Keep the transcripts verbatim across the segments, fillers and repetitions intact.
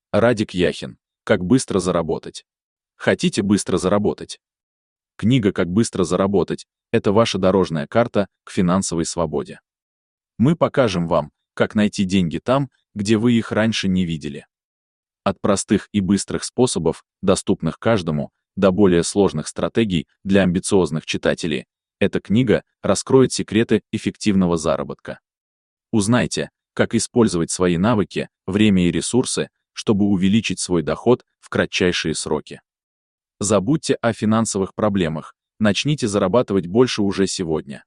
Радик Яхин. Как быстро заработать? Хотите быстро заработать? Книга «Как быстро заработать» — это ваша дорожная карта к финансовой свободе. Мы покажем вам, как найти деньги там, где вы их раньше не видели. От простых и быстрых способов, доступных каждому, до более сложных стратегий для амбициозных читателей, эта книга раскроет секреты эффективного заработка. Узнайте, как использовать свои навыки, время и ресурсы, чтобы увеличить свой доход в кратчайшие сроки. Забудьте о финансовых проблемах, начните зарабатывать больше уже сегодня.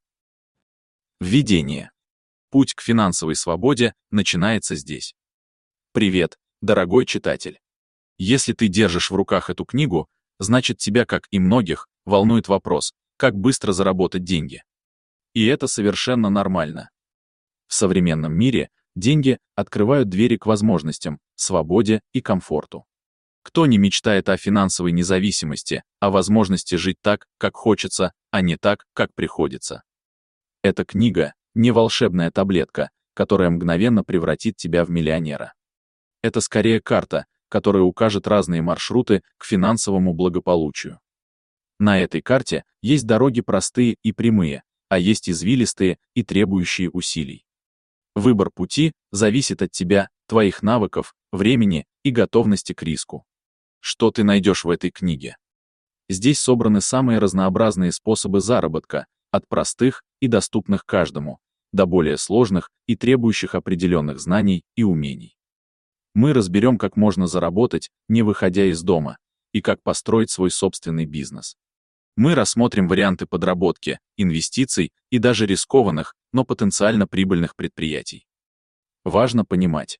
Введение. Путь к финансовой свободе начинается здесь. Привет, дорогой читатель. Если ты держишь в руках эту книгу, значит тебя, как и многих, волнует вопрос, как быстро заработать деньги. И это совершенно нормально. В современном мире деньги открывают двери к возможностям, свободе и комфорту. Кто не мечтает о финансовой независимости, о возможности жить так, как хочется, а не так, как приходится? Эта книга — не волшебная таблетка, которая мгновенно превратит тебя в миллионера. Это скорее карта, которая укажет разные маршруты к финансовому благополучию. На этой карте есть дороги простые и прямые, а есть извилистые и требующие усилий. Выбор пути зависит от тебя, твоих навыков, времени и готовности к риску. Что ты найдешь в этой книге? Здесь собраны самые разнообразные способы заработка, от простых и доступных каждому, до более сложных и требующих определенных знаний и умений. Мы разберем, как можно заработать, не выходя из дома, и как построить свой собственный бизнес. Мы рассмотрим варианты подработки, инвестиций и даже рискованных, но потенциально прибыльных предприятий. Важно понимать.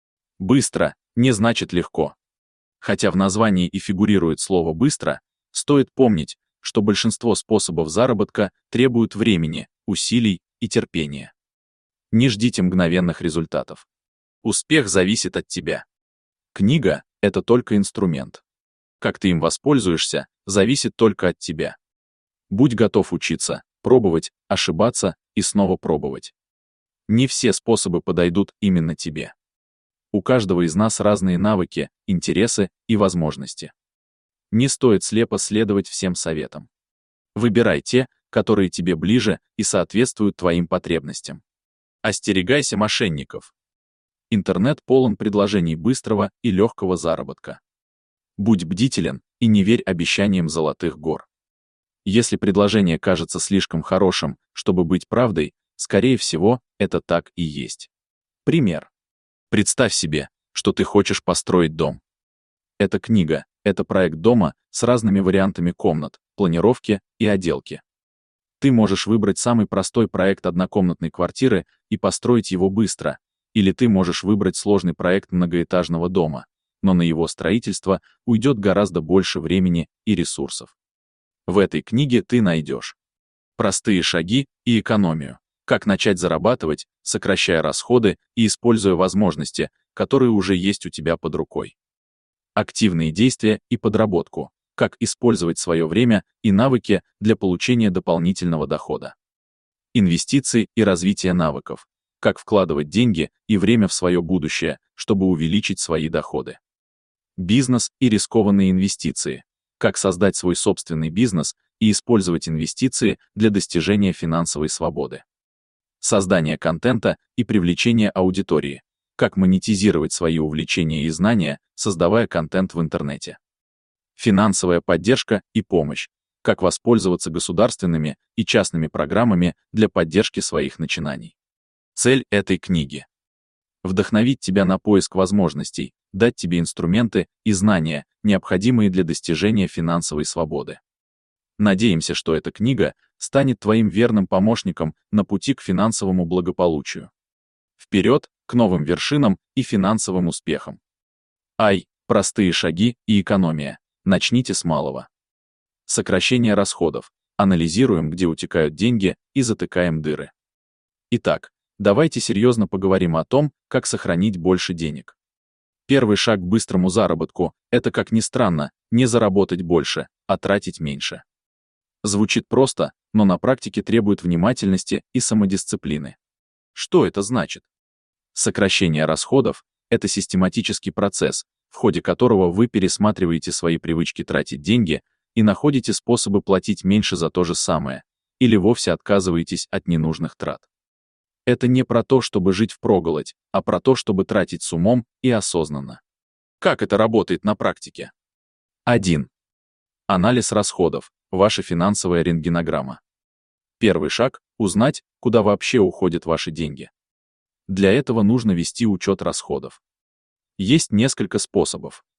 Быстро не значит легко. Хотя в названии и фигурирует слово «быстро», стоит помнить, что большинство способов заработка требуют времени, усилий и терпения. Не ждите мгновенных результатов. Успех зависит от тебя. Книга — это только инструмент. Как ты им воспользуешься, зависит только от тебя. Будь готов учиться, пробовать, ошибаться и снова пробовать. Не все способы подойдут именно тебе. У каждого из нас разные навыки, интересы и возможности. Не стоит слепо следовать всем советам. Выбирай те, которые тебе ближе и соответствуют твоим потребностям. Остерегайся мошенников. Интернет полон предложений быстрого и легкого заработка. Будь бдителен и не верь обещаниям золотых гор. Если предложение кажется слишком хорошим, чтобы быть правдой, скорее всего, это так и есть. Пример. Представь себе, что ты хочешь построить дом. Эта книга — это проект дома с разными вариантами комнат, планировки и отделки. Ты можешь выбрать самый простой проект однокомнатной квартиры и построить его быстро, или ты можешь выбрать сложный проект многоэтажного дома, но на его строительство уйдет гораздо больше времени и ресурсов. В этой книге ты найдешь простые шаги и экономию, как начать зарабатывать, сокращая расходы и используя возможности, которые уже есть у тебя под рукой. Активные действия и подработку, как использовать свое время и навыки для получения дополнительного дохода. Инвестиции и развитие навыков, как вкладывать деньги и время в свое будущее, чтобы увеличить свои доходы. Бизнес и рискованные инвестиции, как создать свой собственный бизнес и использовать инвестиции для достижения финансовой свободы. Создание контента и привлечение аудитории, как монетизировать свои увлечения и знания, создавая контент в интернете. Финансовая поддержка и помощь, как воспользоваться государственными и частными программами для поддержки своих начинаний. Цель этой книги — вдохновить тебя на поиск возможностей, дать тебе инструменты и знания, необходимые для достижения финансовой свободы. Надеемся, что эта книга станет твоим верным помощником на пути к финансовому благополучию. Вперед, к новым вершинам и финансовым успехам. Ай, простые шаги и экономия. Начните с малого. Сокращение расходов. Анализируем, где утекают деньги, и затыкаем дыры. Итак, давайте серьезно поговорим о том, как сохранить больше денег. Первый шаг к быстрому заработку — это, как ни странно, не заработать больше, а тратить меньше. Звучит просто, но на практике требует внимательности и самодисциплины. Что это значит? Сокращение расходов — это систематический процесс, в ходе которого вы пересматриваете свои привычки тратить деньги и находите способы платить меньше за то же самое, или вовсе отказываетесь от ненужных трат. Это не про то, чтобы жить впроголодь, а про то, чтобы тратить с умом и осознанно. Как это работает на практике? один. Анализ расходов, ваша финансовая рентгенограмма. Первый шаг – узнать, куда вообще уходят ваши деньги. Для этого нужно вести учет расходов. Есть несколько способов.